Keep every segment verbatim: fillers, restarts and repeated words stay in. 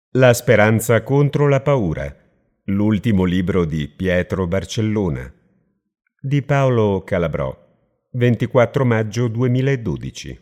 La speranza contro la paura. L'ultimo libro di Pietro Barcellona. Di Paolo Calabrò. ventiquattro maggio duemiladodici.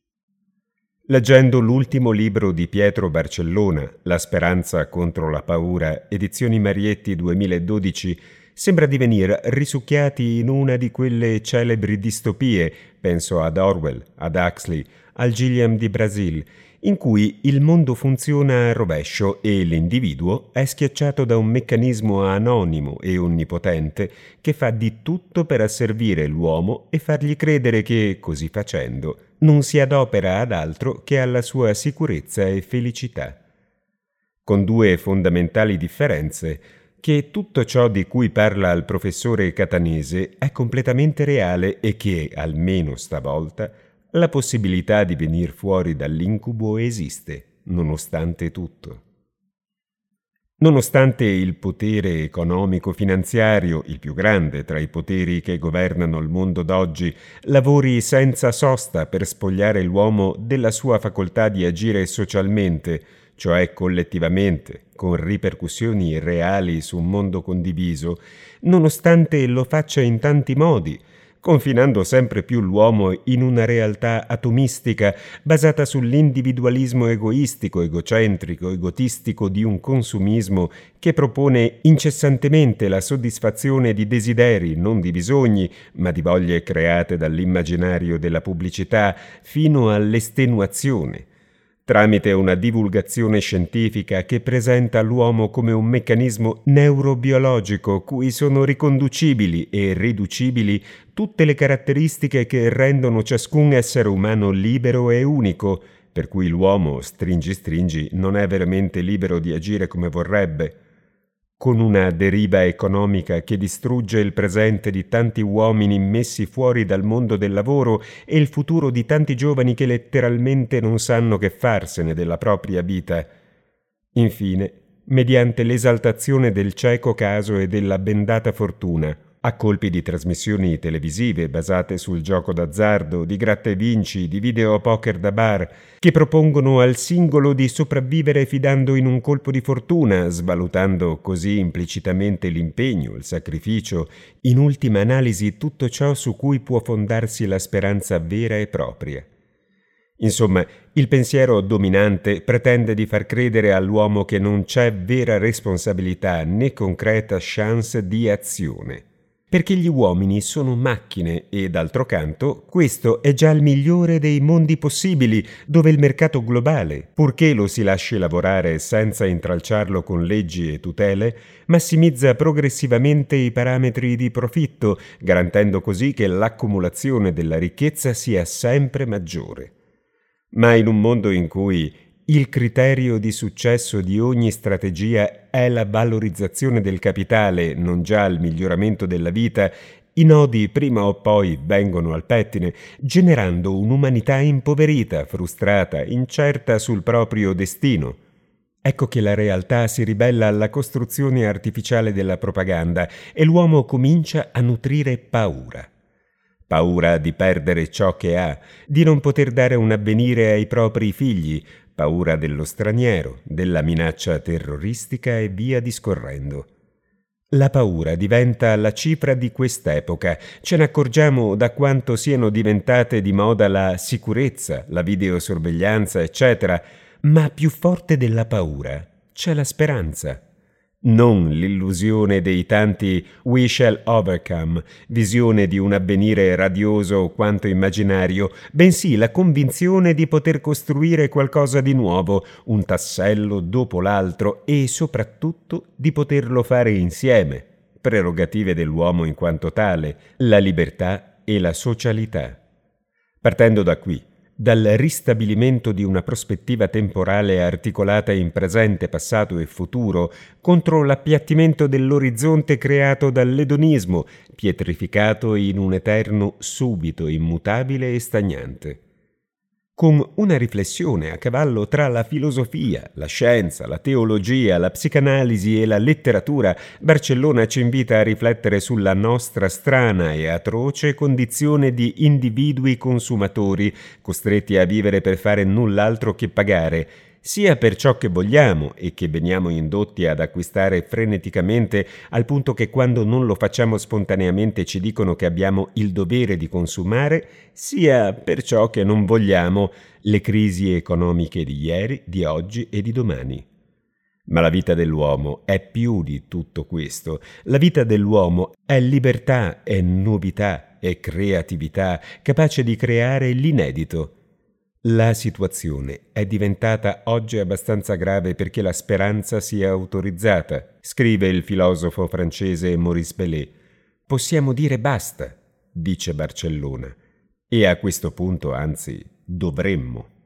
Leggendo l'ultimo libro di Pietro Barcellona, La speranza contro la paura, edizioni Marietti duemiladodici, sembra di venire risucchiati in una di quelle celebri distopie, penso ad Orwell, ad Huxley, al Gilliam di Brasil, in cui il mondo funziona a rovescio e l'individuo è schiacciato da un meccanismo anonimo e onnipotente che fa di tutto per asservire l'uomo e fargli credere che, così facendo, non si adopera ad altro che alla sua sicurezza e felicità. Con due fondamentali differenze: che tutto ciò di cui parla il professore Catanese è completamente reale e che, almeno stavolta, la possibilità di venir fuori dall'incubo esiste, nonostante tutto. Nonostante il potere economico-finanziario, il più grande tra i poteri che governano il mondo d'oggi, lavori senza sosta per spogliare l'uomo della sua facoltà di agire socialmente, cioè collettivamente, con ripercussioni reali su un mondo condiviso, nonostante lo faccia in tanti modi, confinando sempre più l'uomo in una realtà atomistica basata sull'individualismo egoistico, egocentrico, egotistico di un consumismo che propone incessantemente la soddisfazione di desideri, non di bisogni, ma di voglie create dall'immaginario della pubblicità, fino all'estenuazione, tramite una divulgazione scientifica che presenta l'uomo come un meccanismo neurobiologico cui sono riconducibili e riducibili tutte le caratteristiche che rendono ciascun essere umano libero e unico, per cui l'uomo, stringi stringi, non è veramente libero di agire come vorrebbe. Con una deriva economica che distrugge il presente di tanti uomini messi fuori dal mondo del lavoro e il futuro di tanti giovani che letteralmente non sanno che farsene della propria vita. Infine, mediante l'esaltazione del cieco caso e della bendata fortuna, a colpi di trasmissioni televisive basate sul gioco d'azzardo, di gratta e vinci, di videopoker da bar, che propongono al singolo di sopravvivere fidando in un colpo di fortuna, svalutando così implicitamente l'impegno, il sacrificio, in ultima analisi tutto ciò su cui può fondarsi la speranza vera e propria. Insomma, il pensiero dominante pretende di far credere all'uomo che non c'è vera responsabilità né concreta chance di azione. Perché gli uomini sono macchine e, d'altro canto, questo è già il migliore dei mondi possibili, dove il mercato globale, purché lo si lasci lavorare senza intralciarlo con leggi e tutele, massimizza progressivamente i parametri di profitto, garantendo così che l'accumulazione della ricchezza sia sempre maggiore. Ma in un mondo in cui il criterio di successo di ogni strategia è la valorizzazione del capitale, non già il miglioramento della vita, i nodi prima o poi vengono al pettine, generando un'umanità impoverita, frustrata, incerta sul proprio destino. Ecco che la realtà si ribella alla costruzione artificiale della propaganda e l'uomo comincia a nutrire paura. Paura di perdere ciò che ha, di non poter dare un avvenire ai propri figli, paura dello straniero, della minaccia terroristica e via discorrendo. La paura diventa la cifra di quest'epoca. Ce ne accorgiamo da quanto siano diventate di moda la sicurezza, la videosorveglianza, eccetera, ma più forte della paura c'è la speranza. Non l'illusione dei tanti "we shall overcome", visione di un avvenire radioso quanto immaginario, bensì la convinzione di poter costruire qualcosa di nuovo, un tassello dopo l'altro e soprattutto di poterlo fare insieme, prerogative dell'uomo in quanto tale, la libertà e la socialità. Partendo da qui, dal ristabilimento di una prospettiva temporale articolata in presente, passato e futuro, contro l'appiattimento dell'orizzonte creato dall'edonismo, pietrificato in un eterno subito immutabile e stagnante. Con una riflessione a cavallo tra la filosofia, la scienza, la teologia, la psicanalisi e la letteratura, Barcellona ci invita a riflettere sulla nostra strana e atroce condizione di individui consumatori, costretti a vivere per fare null'altro che pagare, sia per ciò che vogliamo e che veniamo indotti ad acquistare freneticamente al punto che quando non lo facciamo spontaneamente ci dicono che abbiamo il dovere di consumare, sia per ciò che non vogliamo, le crisi economiche di ieri, di oggi e di domani. Ma la vita dell'uomo è più di tutto questo. La vita dell'uomo è libertà, è novità, è creatività, capace di creare l'inedito. La situazione è diventata oggi abbastanza grave perché la speranza sia autorizzata, scrive il filosofo francese Maurice Bellet. Possiamo dire basta, dice Barcellona, e a questo punto, anzi, dovremmo.